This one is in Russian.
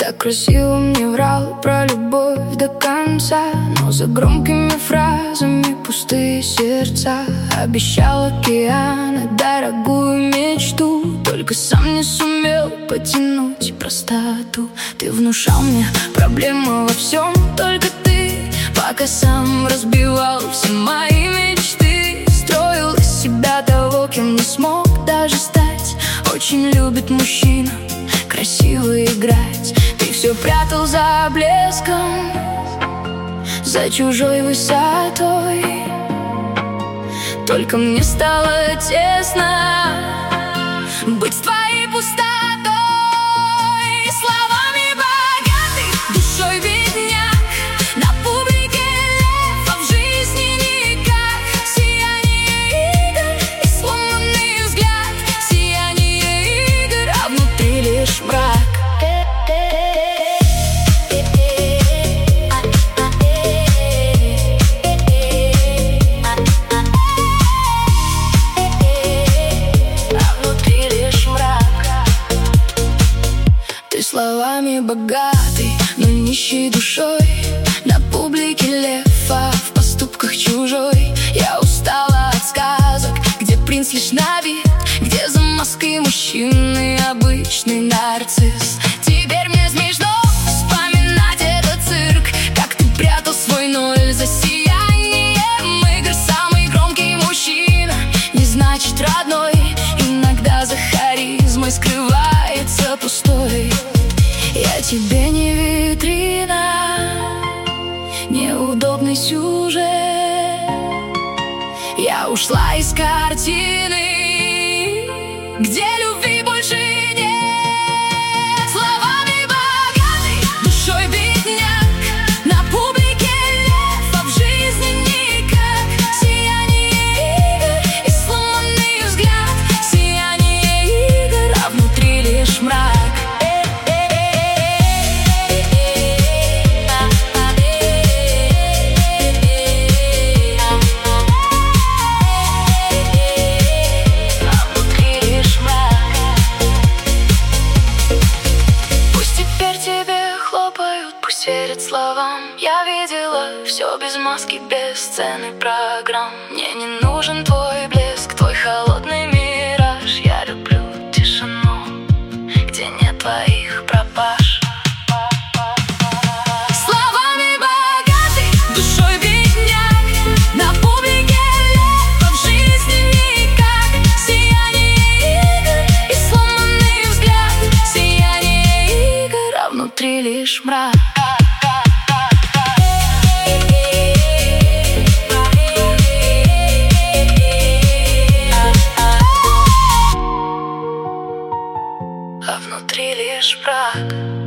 Так красиво мне врал про любовь до конца, но за громкими фразами пустые сердца. Обещал океаны, дорогую мечту, только сам не сумел потянуть простоту. Ты внушал мне проблемы во всем, только ты, пока сам разбивал все мои мечты. Строил из себя того, кем не смог даже стать. Очень любит мужчина красиво играть. Ты все прятал за блеском, за чужой высотой. Только мне стало тесно быть твоей пустотой. Словами богатый, душой бедняк, на публике лев, а в жизни никак. Сияние игр и сломанный взгляд, сияние игр, а внутри лишь мрак. Словами богатый, но нищий душой, на публике лев, а в поступках чужой. Я устала от сказок, где принц лишь на вид, где за маской мужчины обычный нарцисс. Теперь мне смешно вспоминать этот цирк, как ты прятал свой ноль за сиянием игр. Самый громкий мужчина не значит родной, иногда за харизмой скрывается пустой. Я тебе не витрина, неудобный сюжет. Я ушла из картины, где любви больше нет. Словами богатый, душой бедняк, на публике лев, а в жизни никак. Сияние игр и сломанный взгляд, сияние игр, а внутри лишь мрак. Пусть верят словам. Я видела все без маски, без сцены программ. Мне не нужен твой блеск, твой холодный мираж. Я люблю тишину, где нет твоих пропаж. Словами богатый, душой бедняк, на публике лев, а в жизни никак. Сияние игр и сломанный взгляд, сияние игр, а внутри лишь мрак. А внутри лишь мрак.